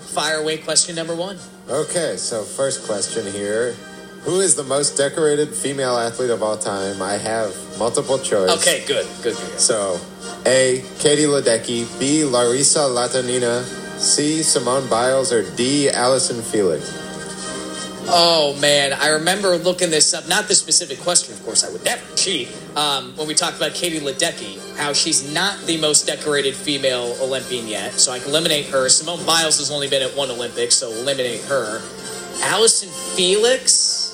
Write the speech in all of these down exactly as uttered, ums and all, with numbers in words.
fire away question number one. Okay, so first question here. Who is the most decorated female athlete of all time? I have multiple choice. Okay, good, good, good. good. So, A, Katie Ledecky, B, Larissa Latanina, C, Simone Biles, or D, Allison Felix? Oh, man, I remember looking this up. Not the specific question, of course, I would never cheat. Um, when we talked about Katie Ledecky, how she's not the most decorated female Olympian yet, so I can eliminate her. Simone Biles has only been at one Olympics, so eliminate her. Allison Felix,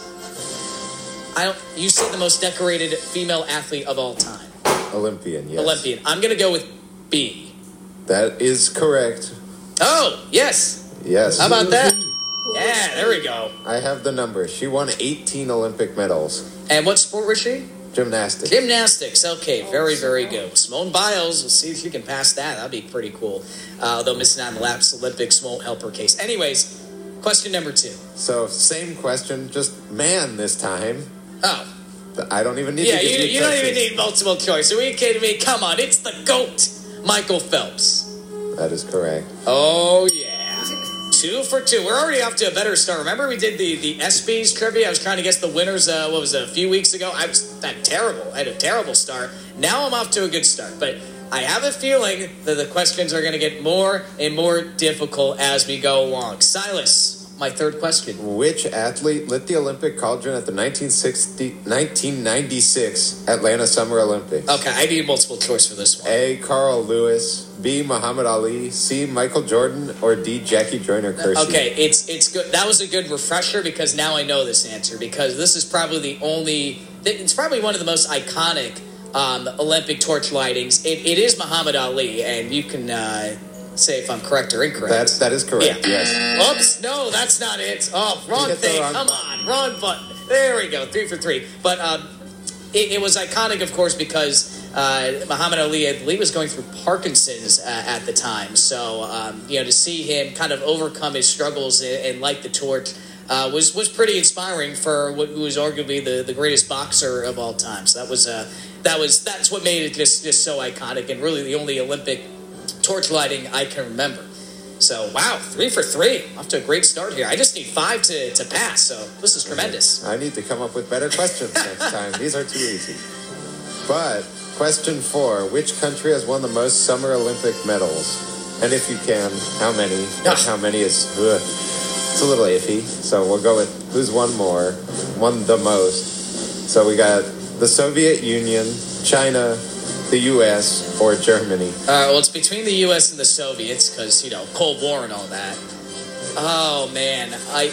I don't. You said the most decorated female athlete of all time. Olympian, yes. Olympian. I'm going to go with B. That is correct. Oh, yes. Yes. How about that? Yeah, there we go. I have the number. She won eighteen Olympic medals. And what sport was she? Gymnastics. Gymnastics. Okay, very, very good. Simone Biles, we'll see if you can pass that. That'd be pretty cool. Uh, although missing out on the last Olympics won't help her case. Anyways, question number two. So, same question, just man this time. Oh. I don't even need yeah, to give you, you you don't even need multiple choice. Are you kidding me? Come on, it's the GOAT, Michael Phelps. That is correct. Oh, yeah. Two for two. We're already off to a better start. Remember we did the, the ESPYs trivia? I was trying to guess the winners, uh, what was it, a few weeks ago? I was that terrible. I had a terrible start. Now I'm off to a good start. But I have a feeling that the questions are going to get more and more difficult as we go along. Silas, my third question. Which athlete lit the Olympic cauldron at the nineteen ninety-six Atlanta Summer Olympics? Okay, I need multiple choice for this one. A, Carl Lewis, B, Muhammad Ali, C, Michael Jordan, or D, Jackie Joyner-Kersee? Okay, it's it's good. That was a good refresher because now I know this answer because this is probably the only, it's probably one of the most iconic um, Olympic torch lightings. It, it is Muhammad Ali, and you can uh, say if I'm correct or incorrect. That's, that is correct, yeah. yes. Oops, no, that's not it. Oh, wrong thing. Wrong Come button. on, wrong button. There we go, three for three. But um, it, it was iconic, of course, because uh, Muhammad Ali, I believe, was going through Parkinson's uh, at the time. So, um, you know, to see him kind of overcome his struggles and, and light the torch uh, was was pretty inspiring for what who was arguably the, the greatest boxer of all time. So that was uh, that was that's what made it just just so iconic and really the only Olympic torch lighting I can remember. So, wow, three for three. Off to a great start here. I just need five to, to pass, so this is tremendous. I need to come up with better questions next time. These are too easy. But, question four. Which country has won the most Summer Olympic medals? And if you can, how many? How many is... Ugh, it's a little iffy. So we'll go with who's won more, won the most. So we got the Soviet Union, China, the U S, or Germany? Uh, well, it's between the U S and the Soviets because, you know, Cold War and all that. Oh, man. I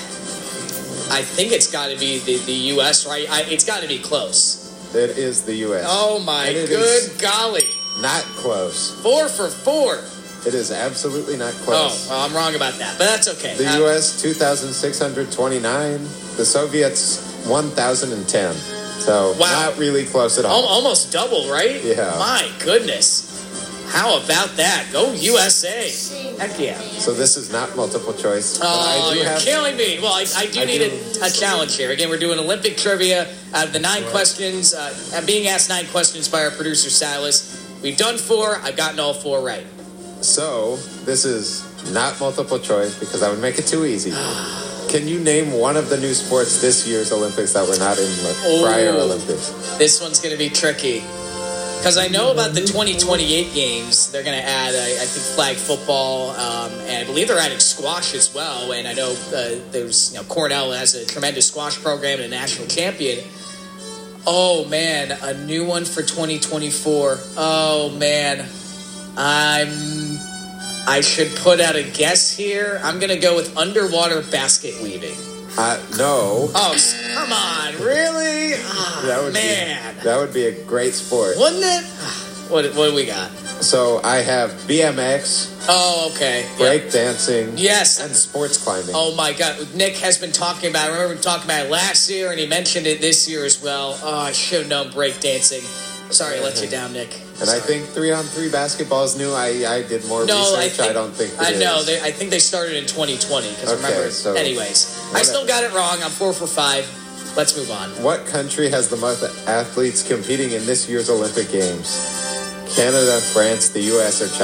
I think it's got to be the, the U S, right? I, it's got to be close. It is the U S. Oh, my good golly. Not close. Four for four. It is absolutely not Oh, close. well, I'm wrong about that, but that's okay. The um, U S, two thousand six hundred twenty-nine. The Soviets, one thousand ten. So, wow. Not really close at all. Almost double, right? Yeah. My goodness. How about that? Go U S A. Heck yeah. So this is not multiple choice. Oh, I do you're have, killing me. Well, I, I do I need do. A, a challenge here. Again, we're doing Olympic trivia. Out of the nine right. questions, uh, I'm being asked nine questions by our producer, Silas. We've done four. I've gotten all four right. So, this is not multiple choice because I would make it too easy. Can you name one of the new sports this year's Olympics that were not in the oh, prior Olympics? This one's going to be tricky. Because I know about the twenty twenty-eight games. They're going to add, uh, I think, flag football. Um, and I believe they're adding squash as well. And I know uh, there's, you know, Cornell has a tremendous squash program and a national champion. Oh, man. A new one for twenty twenty-four. Oh, man. I'm... I should put out a guess here. I'm going to go with underwater basket weaving. Uh, no. Oh, come on. Really? Oh, that would man. Be, that would be a great sport. Wouldn't it? What, what do we got? So I have B M X. Oh, okay. Break yep. dancing. Yes. And sports climbing. Oh, my God. Nick has been talking about it. I remember talking about it last year, and he mentioned it this year as well. Oh, I should have known break dancing. Sorry I let you down, Nick. And Sorry. I think three-on-three basketball is new. I, I did more no, research. I, think, I don't think it I know. is. They, I think they started in twenty twenty. Because okay, remember, so anyways, what I still got it wrong. I'm four for five. Let's move on. What country has the most athletes competing in this year's Olympic Games? Canada, France, the U S, or China?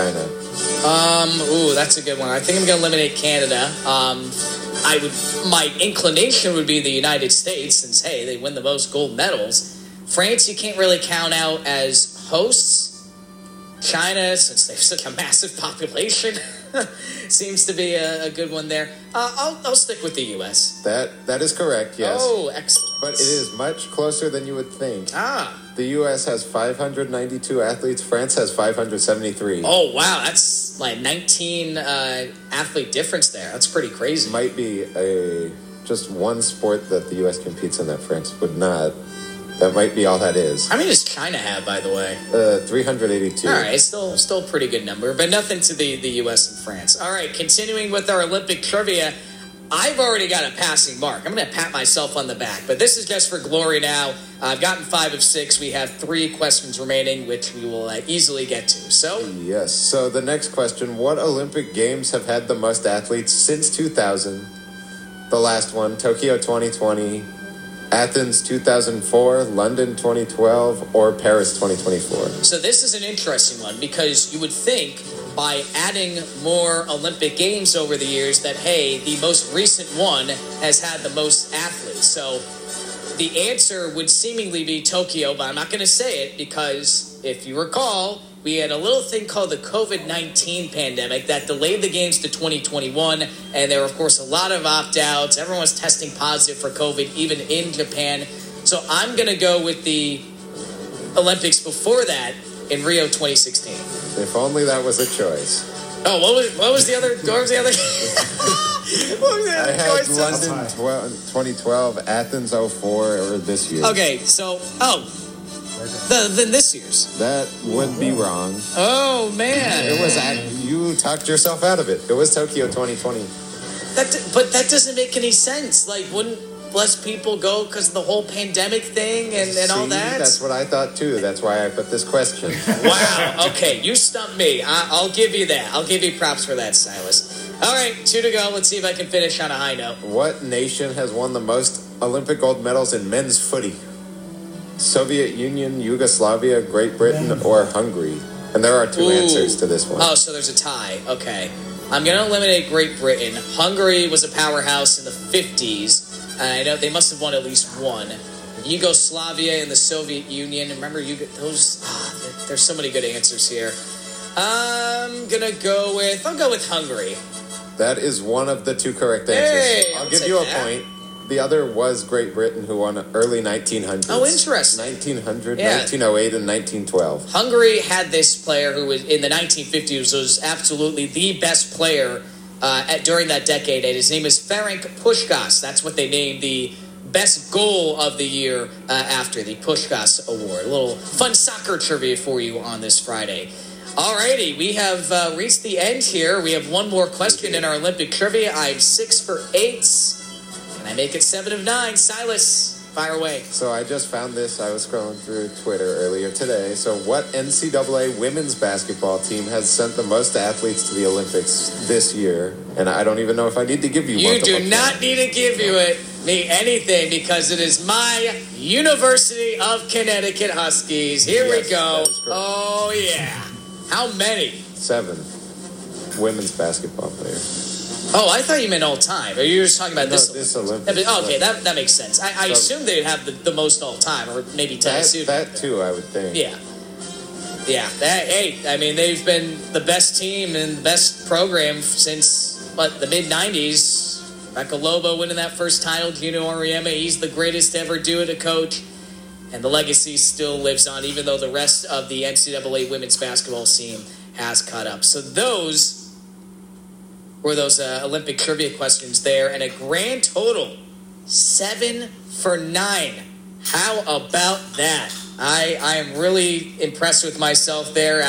Um, ooh, that's a good one. I think I'm going to eliminate Canada. Um, I would, my inclination would be the United States, since, hey, they win the most gold medals. France, you can't really count out as hosts. China, since they have such a massive population, seems to be a, a good one there. Uh, I'll, I'll stick with the U S. That That is correct, yes. Oh, excellent. But it is much closer than you would think. Ah. The U S has five hundred ninety-two athletes. France has five hundred seventy-three. Oh, wow. That's like nineteen uh, athlete difference there. That's pretty crazy. Might be a just one sport that the U S competes in that France would not. That might be all that is. How many does China have, by the way? Uh, three hundred eighty-two. All right, still still a pretty good number, but nothing to the, the U S and France. All right, continuing with our Olympic trivia, I've already got a passing mark. I'm going to pat myself on the back, but this is just for glory now. I've gotten five of six. We have three questions remaining, which we will uh, easily get to. So, yes. So the next question, what Olympic Games have had the most athletes since two thousand? The last one, Tokyo twenty twenty, Athens two thousand four, London twenty twelve, or Paris twenty twenty-four? So this is an interesting one because you would think by adding more Olympic Games over the years that, hey, the most recent one has had the most athletes. So the answer would seemingly be Tokyo, but I'm not going to say it because if you recall, we had a little thing called the covid nineteen pandemic that delayed the games to twenty twenty-one, and there were, of course, a lot of opt-outs. Everyone was testing positive for COVID, even in Japan. So I'm going to go with the Olympics before that in Rio twenty sixteen. If only that was a choice. Oh, what was what was the other? What was the other? What was the other I had choices? London twelve, twenty twelve, Athens oh four, or this year. Okay, so oh, the, then this year's. That would be wrong. Oh man, It was at, you talked yourself out of it. It was Tokyo twenty twenty. that but that doesn't make any sense. Like, wouldn't less people go because of the whole pandemic thing and, and all See, that? That's what I thought too. That's why I put this question. Wow. Okay, you stumped me. I, I'll give you that. I'll give you props for that, Silas. All right, two to go. Let's see if I can finish on a high note. What nation has won the most Olympic gold medals in men's footy? Soviet Union, Yugoslavia, Great Britain, or Hungary? And there are two Ooh. answers to this one. Oh, so there's a tie. Okay. I'm going to eliminate Great Britain. Hungary was a powerhouse in the fifties. And I know they must have won at least one. Yugoslavia and the Soviet Union. Remember, you those. Oh, there's so many good answers here. I'm gonna go with. I'll go with Hungary. That is one of the two correct answers. Hey, I'll, I'll give take you a that. point. The other was Great Britain, who won early nineteen hundreds. Oh, interesting. nineteen hundred, Yeah. nineteen oh eight, and nineteen twelve. Hungary had this player who was in the nineteen fifties was absolutely the best player uh, at, during that decade, and his name is Ferenc Puskás. That's what they named the best goal of the year uh, after the Puskás Award. A little fun soccer trivia for you on this Friday. Alrighty, we have uh, reached the end here. We have one more question in our Olympic trivia. I'm six for eight. Can I make it seven of nine? Silas, fire away. So I just found this. I was scrolling through Twitter earlier today. So what N C double A women's basketball team has sent the most athletes to the Olympics this year? And I don't even know if I need to give you You multiple do not choice. need to give you it me anything because it is my University of Connecticut Huskies. Here Yes, we go. that is correct. Oh yeah. How many? Seven women's basketball players. Oh, I thought you meant all time. Or you were just talking about No, this. this Olympics. Olympics. Yeah, but- okay, that that makes sense. I, I So- assume they'd have the, the most all time, or maybe That, Tennessee. that too, I would think. Yeah. Yeah. That, hey, I mean, they've been the best team and the best program since, what, the mid nineties. Becca Lobo winning that first title. Gino Auriemma, he's the greatest to ever do it, a coach. And the legacy still lives on, even though the rest of the N C double A women's basketball scene has caught up. So those were those uh, Olympic trivia questions there. And a grand total, seven for nine. How about that? I, I am really impressed with myself there.